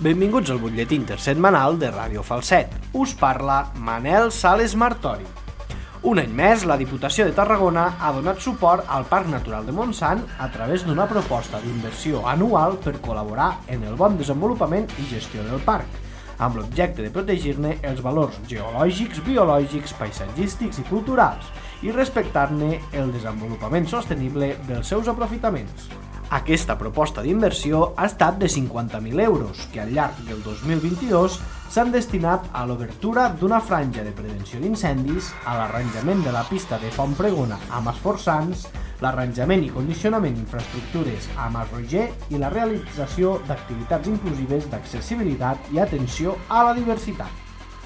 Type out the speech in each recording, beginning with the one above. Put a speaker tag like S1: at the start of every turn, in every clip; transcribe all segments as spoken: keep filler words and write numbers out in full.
S1: Benvinguts al butlletí intersetmanal de Ràdio Falset. Us parla Manel Sales Martori. Un any més, la Diputació de Tarragona ha donat suport al Parc Natural de Montsant a través d'una proposta d'inversió anual per col·laborar en el bon desenvolupament i gestió del parc, amb l'objecte de protegir-ne els valors geològics, biològics, paisatgístics i culturals i respectar-ne el desenvolupament sostenible dels seus aprofitaments. Aquesta proposta d'inversió ha estat de cinquanta mil euros, que al llarg del dos mil vint-i-dos s'han destinat a l'obertura d'una franja de prevenció d'incendis, a l'arranjament de la pista de Font Pregona a Mas Forçans, l'arranjament i condicionament d'infraestructures a Mas Roger i la realització d'activitats inclusives d'accessibilitat i atenció a la diversitat.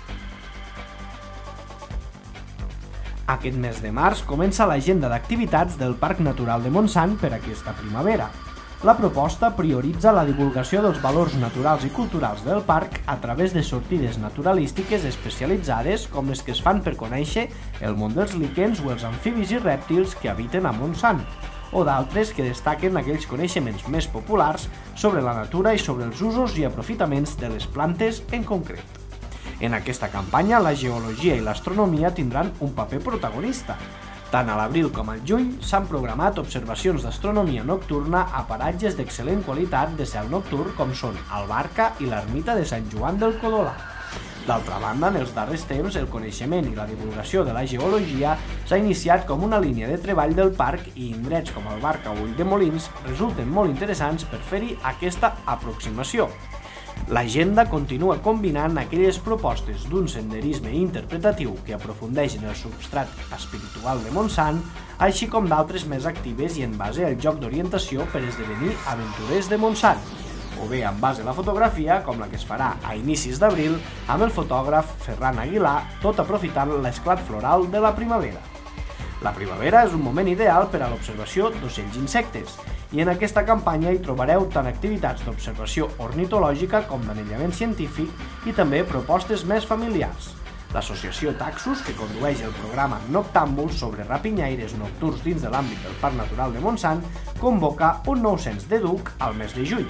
S1: Aquest mes de març comença l'agenda d'activitats del Parc Natural de Montsant per aquesta primavera. La proposta prioritza la divulgació dels valors naturals i culturals del parc a través de sortides naturalístiques especialitzades com les que es fan per conèixer el món dels líquens o els amfibis i rèptils que habiten a Montsant, o d'altres que destaquen aquells coneixements més populars sobre la natura i sobre els usos i aprofitaments de les plantes en concret. En aquesta campanya, la geologia i l'astronomia tindran un paper protagonista. Tant a l'abril com al juny s'han programat observacions d'astronomia nocturna a paratges d'excel·lent qualitat de cel nocturn com són Albarca i l'ermita de Sant Joan del Codolà. D'altra banda, en els darrers temps, el coneixement i la divulgació de la geologia s'ha iniciat com una línia de treball del parc i indrets com Albarca o Ulldemolins resulten molt interessants per fer-hi aquesta aproximació. L'agenda continua combinant aquelles propostes d'un senderisme interpretatiu que aprofundeix en el substrat espiritual de Montsant, així com d'altres més actives i en base al joc d'orientació per esdevenir aventurers de Montsant, o bé en base a la fotografia, com la que es farà a inicis d'abril amb el fotògraf Ferran Aguilar, tot aprofitant l'esclat floral de la primavera. La primavera és un moment ideal per a l'observació d'ocells i insectes, i en aquesta campanya hi trobareu tant activitats d'observació ornitològica com d'anellament científic i també propostes més familiars. L'associació Taxus, que condueix el programa Noctàmbuls sobre rapinyaires nocturns dins de l'àmbit del Parc Natural de Montsant, convoca un nou cens d'Educ al mes de juny.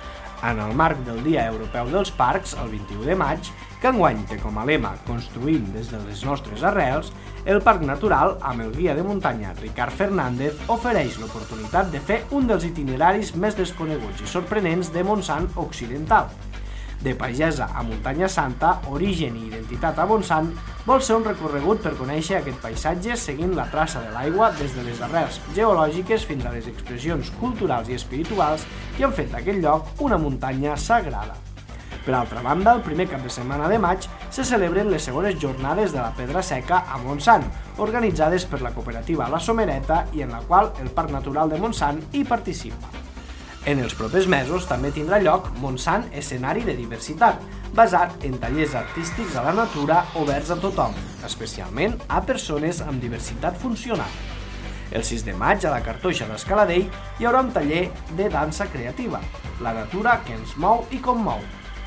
S1: En el marc del Dia Europeu dels Parcs, el vint-i-u de maig, que enguany té com a lema «Construïm des de les nostres arrels», el Parc Natural, amb el guia de muntanya Ricard Fernández, ofereix l'oportunitat de fer un dels itineraris més desconeguts i sorprenents de Montsant Occidental. De pagesa a Muntanya Santa, origen i identitat a Montsant, vol ser un recorregut per conèixer aquest paisatge seguint la traça de l'aigua des de les arrels geològiques fins a les expressions culturals i espirituals que han fet d'aquest lloc una muntanya sagrada. Per altra banda, el primer cap de setmana de maig se celebren les segones jornades de la Pedra Seca a Montsant, organitzades per la cooperativa La Somereta i en la qual el Parc Natural de Montsant hi participa. En els propers mesos també tindrà lloc Montsant Escenari de Diversitat, basat en tallers artístics a la natura oberts a tothom, especialment a persones amb diversitat funcional. El sis de maig, a la Cartoixa d'Escaladell, hi haurà un taller de dansa creativa, La natura que ens mou i commou.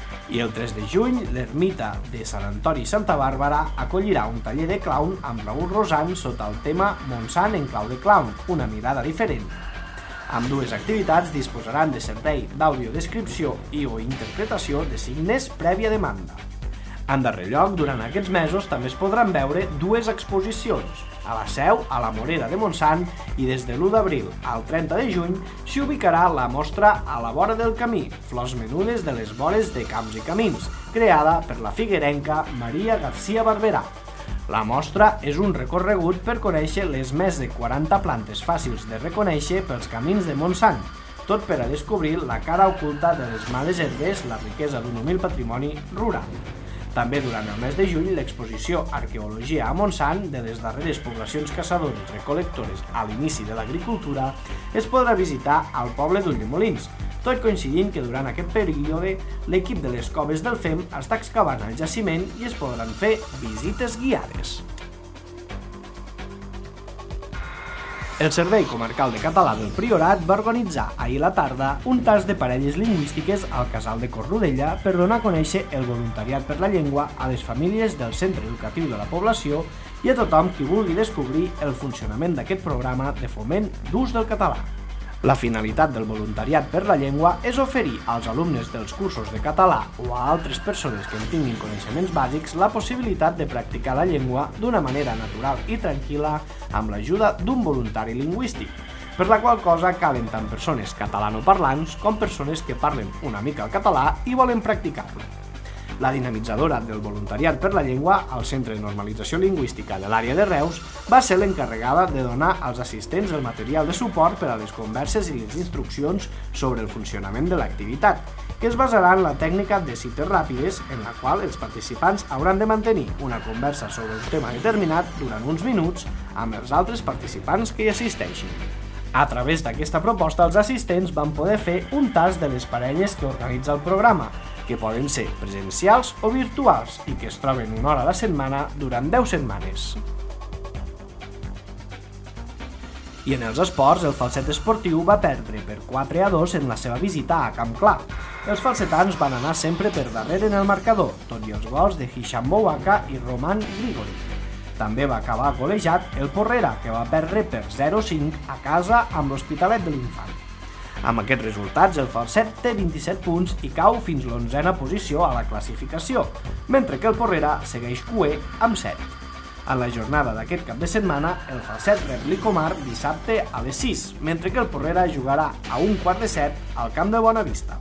S1: I el tres de juny, l'ermita de Sant Antoni i Santa Bàrbara acollirà un taller de clown amb Raül Rosan sota el tema Montsant en clau de clown, una mirada diferent. Ambdues activitats disposaran de servei d'audiodescripció i o interpretació de signes prèvia demanda. En darrer lloc, durant aquests mesos també es podran veure dues exposicions. A la Seu, a la Morera de Montsant, i des de l'u d'abril al trenta de juny s'hi ubicarà la mostra A la vora del camí, flors menudes de les vores de camps i camins, creada per la figuerenca Maria García Barberà. La mostra és un recorregut per conèixer les més de quaranta plantes fàcils de reconèixer pels camins de Montsant, tot per a descobrir la cara oculta de les males herbes, la riquesa d'un humil patrimoni rural. També durant el mes de juny, l'exposició Arqueologia a Montsant, de les darreres poblacions caçadores recol·lectores a l'inici de l'agricultura, es podrà visitar al poble d'Ulldemolins, tot coincidint que durant aquest període l'equip de les Coves del Fem està excavant el jaciment i es podran fer visites guiades. El Servei Comarcal de Català del Priorat va organitzar ahir a la tarda un tast de parelles lingüístiques al Casal de Cornudella per donar a conèixer el voluntariat per la llengua a les famílies del centre educatiu de la població i a tothom qui vulgui descobrir el funcionament d'aquest programa de foment d'ús del català. La finalitat del voluntariat per la llengua és oferir als alumnes dels cursos de català o a altres persones que en tinguin coneixements bàsics la possibilitat de practicar la llengua d'una manera natural i tranquil·la amb l'ajuda d'un voluntari lingüístic, per la qual cosa calen tant persones catalanoparlants com persones que parlen una mica el català i volen practicar-lo. La dinamitzadora del voluntariat per la llengua al Centre de Normalització Lingüística de l'àrea de Reus va ser l'encarregada de donar als assistents el material de suport per a les converses i les instruccions sobre el funcionament de l'activitat, que es basarà en la tècnica de cites ràpides, en la qual els participants hauran de mantenir una conversa sobre un tema determinat durant uns minuts amb els altres participants que hi assisteixin. A través d'aquesta proposta, els assistents van poder fer un tast de les parelles que organitza el programa, que poden ser presencials o virtuals i que es troben una hora a la setmana durant deu setmanes. I en els esports, el falset esportiu va perdre per quatre a dos en la seva visita a Camp Clar. Els falsetans van anar sempre per darrere en el marcador, tot i els gols de Hisham Bouaka i Roman Grigori. També va acabar golejat el Porrera, que va perdre per zero a cinc a casa amb l'Hospitalet de l'Infant. Amb aquests resultats, el falset té vint-i-set punts i cau fins l'onzena posició a la classificació, mentre que el Porrera segueix cuer amb set. En la jornada d'aquest cap de setmana, el falset rep l'Icomar dissabte a les sis, mentre que el Porrera jugarà a un quart de set al camp de Bonavista.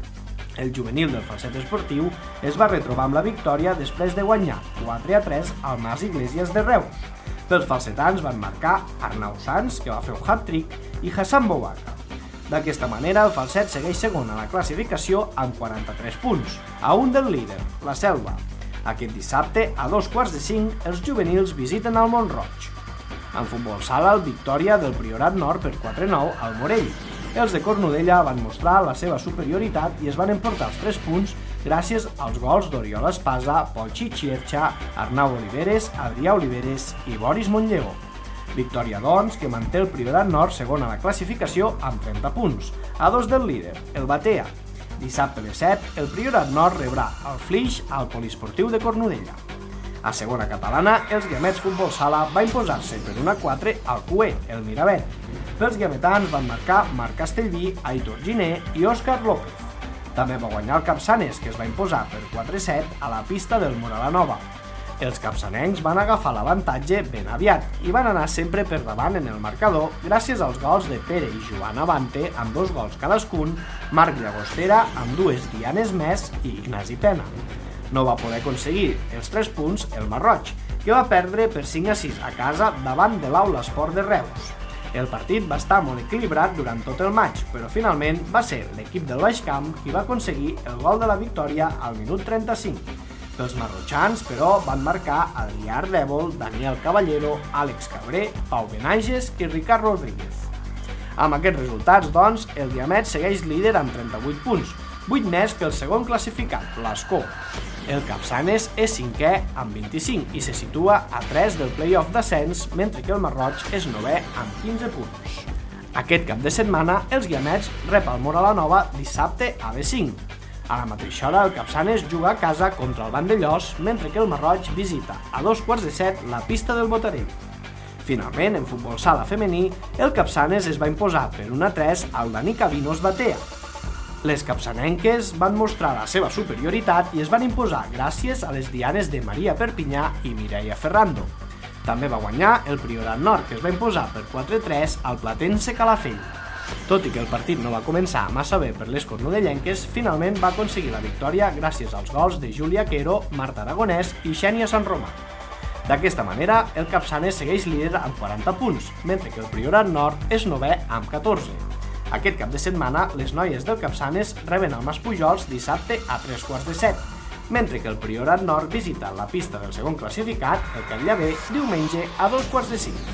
S1: El juvenil del falset esportiu es va retrobar amb la victòria després de guanyar quatre a tres al Mas Iglesias de Reus. Pels falsetans van marcar Arnau Sans, que va fer un hat-trick, i Hassan Bouaka. D'aquesta manera, el falset segueix segon a la classificació amb quaranta-tres punts, a un del líder, la Selva. Aquest dissabte, a dos quarts de cinc, els juvenils visiten el Mont-roig. En futbol sala, el victòria del Priorat Nord per quatre a nou al Morell. Els de Cornudella van mostrar la seva superioritat i es van emportar els tres punts gràcies als gols d'Oriol Espasa, Pol Xixierxa, Arnau Oliveres, Adrià Oliveres i Boris Montllegó. Victòria, doncs, que manté el Priorat Nord segon a la classificació amb trenta punts, a dos del líder, el Batea. Dissabte a les set, el Priorat Nord rebrà el Flix al Poliesportiu de Cornudella. A segona catalana, els Guiamets Futbol Sala va imposar-se per un a quatre al Cué, el Miravet. Pels guiametans van marcar Marc Castellví, Aitor Giner i Òscar López. També va guanyar el Capçanes, que es va imposar per quatre a set a la pista del Moralanova. Els capçanencs van agafar l'avantatge ben aviat i van anar sempre per davant en el marcador gràcies als gols de Pere i Joan Avante amb dos gols cadascun, Marc Llagostera amb dues dianes més i Ignasi Pena. No va poder aconseguir els tres punts el Marroig, que va perdre per cinc a sis a casa davant de l'Aula Esport de Reus. El partit va estar molt equilibrat durant tot el maig, però finalment va ser l'equip del Baix Camp qui va aconseguir el gol de la victòria al minut trenta-cinc. Pels marrotxans, però, van marcar Adrià Ardèvol, Daniel Caballero, Àlex Cabré, Pau Benages i Ricard Rodríguez. Amb aquests resultats, doncs, el Guiamet segueix líder amb trenta-vuit punts, vuit més que el segon classificat, l'Ascó. El Capçanes és cinquè amb vint-i-cinc i se situa a tres del play-off d'ascens, mentre que el Marroig és novè amb quinze punts. Aquest cap de setmana, els Guiamets rep el Moralanova dissabte a les cinc. A la mateixa hora, el Capçanes juga a casa contra el Vandellós, mentre que el Marroig visita a dos quarts de set la pista del Botarell. Finalment, en futbol sala femení, el Capçanes es va imposar per un a tres al Dani Cabinos Batea. Les capçanenques van mostrar la seva superioritat i es van imposar gràcies a les dianes de Maria Perpinyà i Mireia Ferrando. També va guanyar el Priorat Nord, que es va imposar per quatre a tres al Platense Calafell. Tot i que el partit no va començar massa bé per les cornudellenques, finalment va aconseguir la victòria gràcies als gols de Júlia Quero, Marta Aragonès i Xènia Sant Romà. D'aquesta manera, el Capçanes segueix líder amb quaranta punts, mentre que el Priorat Nord és novè amb catorze. Aquest cap de setmana, les noies del Capçanes reben el Mas Pujols dissabte a tres quarts de set, mentre que el Priorat Nord visita la pista del segon classificat, el Catllaver, diumenge a dos quarts de cinc.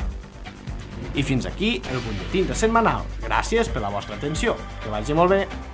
S1: I fins aquí el butlletí de setmanal. Gràcies per la vostra atenció. Que vagi molt bé.